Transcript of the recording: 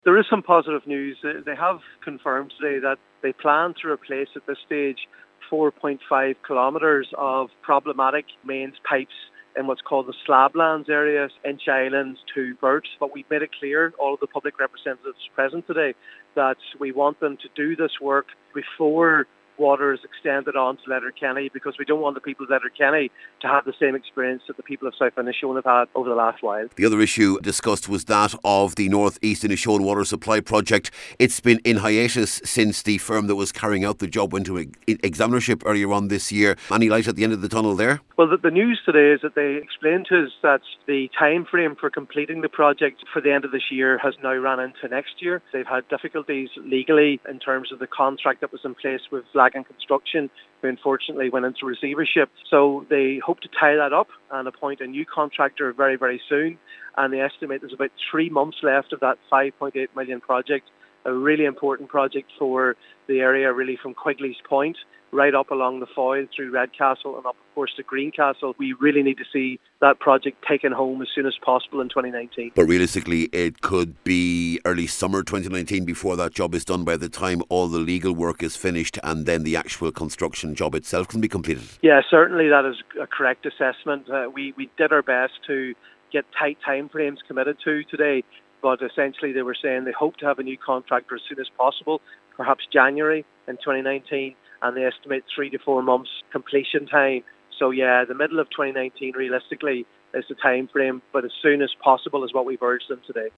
There is some positive news. They have confirmed today that they plan to replace at this stage 4.5 kilometres of problematic mains pipes in what's called the Slablands area, Inch Island to Burt. But we've made it clear, all of the public representatives present today, that we want them to do this work before water is extended on to Letterkenny, because we don't want the people of Letterkenny to have the same experience that the people of South Inishowen have had over the last while. The other issue discussed was that of the North East Inishowen Water Supply Project. It's been in hiatus since the firm that was carrying out the job went to examinership earlier on this year. Any light at the end of the tunnel there? Well, the news today is that they explained to us that the time frame for completing the project for the end of this year has now run into next year. They've had difficulties legally in terms of the contract that was in place with Lagan Construction, who unfortunately went into receivership. So they hope to tie that up and appoint a new contractor very, very soon. And they estimate there's about 3 months left of that 5.8 million project, a really important project for the area, really from Quigley's Point right up along the Foyle through Redcastle and up, of course, to Greencastle. We really need to see that project taken home as soon as possible in 2019. But realistically, it could be early summer 2019 before that job is done, by the time all the legal work is finished and then the actual construction job itself can be completed. Yeah, certainly that is a correct assessment. We did our best to get tight timeframes committed to today, but essentially they were saying they hope to have a new contractor as soon as possible, perhaps January in 2019, and they estimate 3 to 4 months completion time. So yeah, the middle of 2019 realistically is the time frame, but as soon as possible is what we've urged them today.